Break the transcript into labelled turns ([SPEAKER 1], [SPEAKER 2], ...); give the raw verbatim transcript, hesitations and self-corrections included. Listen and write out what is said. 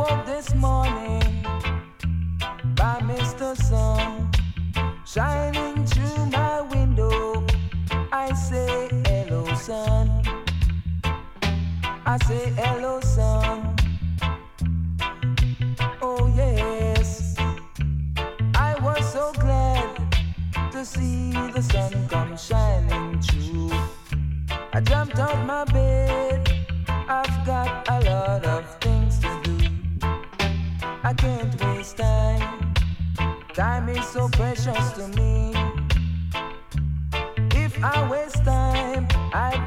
[SPEAKER 1] woke this morning by Mister Sun shining through my window. I say hello, sun. I say hello, sun. Oh yes, I was so glad to see the sun come shining through. I jumped out my bed, I've got a lot of things to do. I can't waste time, time is so precious to me. If I waste time, I